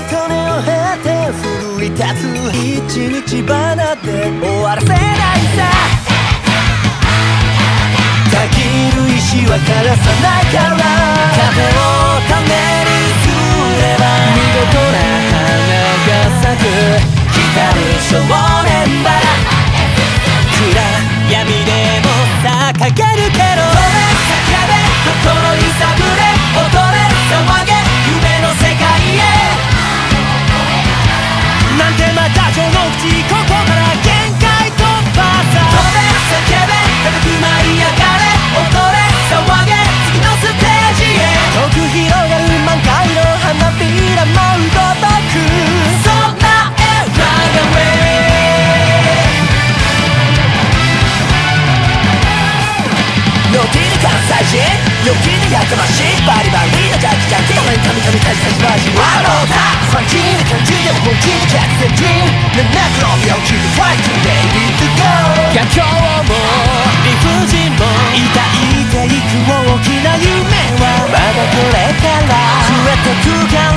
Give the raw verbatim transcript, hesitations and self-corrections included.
利根を経て奮い立つ一日花で終わらせないさたぎる石は枯らさないから風を種にすれば見事な花が咲く光る少年バラ暗闇でも掲げるけど飛べ叫べ心揺さぶれ踊れ騒げ夢の世界へなんてまたその口ここから限界突破さ飛べ叫べ高く舞い上がれ踊れ騒げ次のステージへ遠く広がる満開の花びら舞うごとくそんなエヴァが上陽気に関西人陽気にやかましいバリバリのジャッジジャッジ神々神々たちたちマジワローだファンキーな感じでも本気に客船人ねんな黒みを切るファイトレイディートゴー逆境も理不尽も抱いていく大きな夢はまだこれから増えてくが